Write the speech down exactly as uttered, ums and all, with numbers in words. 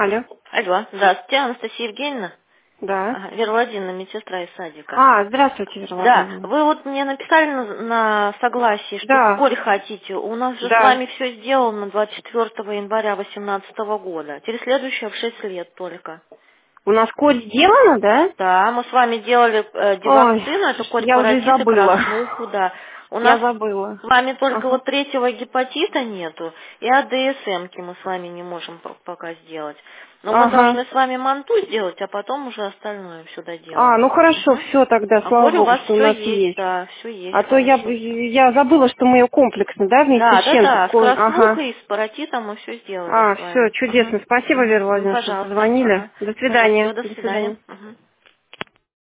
Алло. Алло, здравствуйте, Анастасия Евгеньевна. Да. Ага, Вера Владимировна, медсестра из садика. А, здравствуйте, Вера Да, Владимировна. вы вот мне написали на, на согласии, что Да, вскоре хотите. У нас же с да. вами все сделано двадцать четвёртого января две тысячи восемнадцатого года. Теперь следующее в шесть лет только. У нас код сделано, да? Да, мы с вами делали э, Ой, девакцину, это слушайте, я уже и корпоратит и забыла. краснуху, да. У Я нас забыла. с вами только Ага. вот третьего гепатита нету, и АДСМ-ки мы с вами не можем по- пока сделать. Но мы Ага. должны с вами манту сделать, а потом уже остальное все А, доделаем. ну хорошо, Мгм. все тогда, А слава коре у богу, вас что у все нас есть, есть. да, все есть, А то я, хорошо. я забыла, что мы ее комплексно, да, вместе Да, с да, чем-то. да, с ко- Ага. краснухой и с паротитом мы все сделали А, с все, вами. Мгм. чудесно. Спасибо, Мгм. Вера Ну, Владимировна, что пожалуйста, позвонили. ага. До Пожалуйста, всего свидания. до До свидания. свидания. Мгм.